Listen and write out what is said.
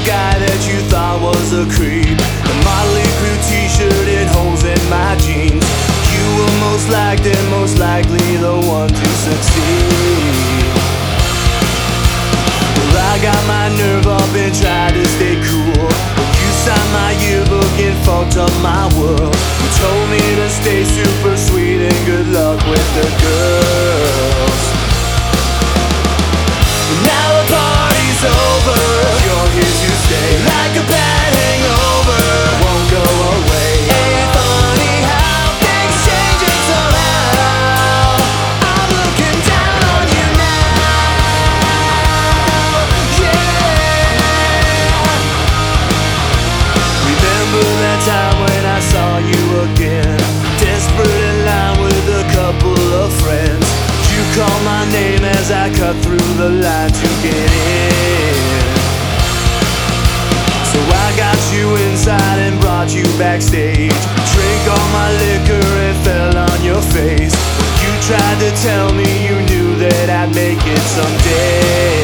guy that you thought was a creep. The Motley Crue t-shirt and holes in my jeans. You were most liked and most likely the one to succeed. Well, I got my nerve up and tried to stay cool, but you signed my yearbook and fucked up my world. You told me to stay super sweet and good luck with the girls. Now the party's over, you're here to stay. Like a bad hangover, won't go away. Ain't funny how things changing somehow. I'm looking down on you now, yeah. Remember that time when I saw you again, desperate in line with a couple of friends. You called my name as I cut through the line to get in. So I got you inside and brought you backstage. Drank all my liquor and fell on your face. You tried to tell me you knew that I'd make it someday.